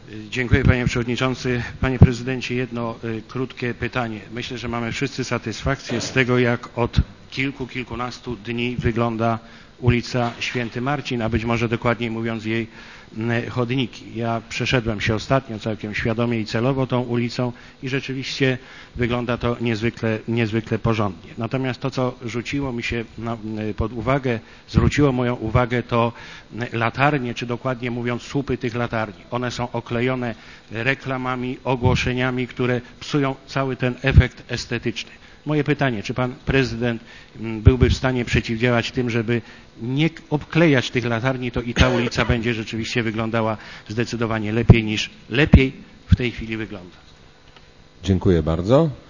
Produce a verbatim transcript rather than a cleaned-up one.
Dziękuję, panie przewodniczący. Panie prezydencie, jedno y, krótkie pytanie. Myślę, że mamy wszyscy satysfakcję z tego, jak od kilku, kilkunastu dni wygląda ulica Święty Marcin, a być może dokładniej mówiąc jej y, chodniki. Ja przeszedłem się ostatnio całkiem świadomie i celowo tą ulicą i rzeczywiście wygląda to niezwykle, niezwykle porządnie. Natomiast to, co rzuciło mi się na, y, pod uwagę, zwróciło moją uwagę, to y, latarnie, czy dokładnie mówiąc słupy tych latarni. One są oklejone reklamami, ogłoszeniami, które psują cały ten efekt estetyczny. Moje pytanie, czy pan prezydent byłby w stanie przeciwdziałać tym, żeby nie obklejać tych latarni, to i ta ulica będzie rzeczywiście wyglądała zdecydowanie lepiej niż lepiej w tej chwili wygląda. Dziękuję bardzo.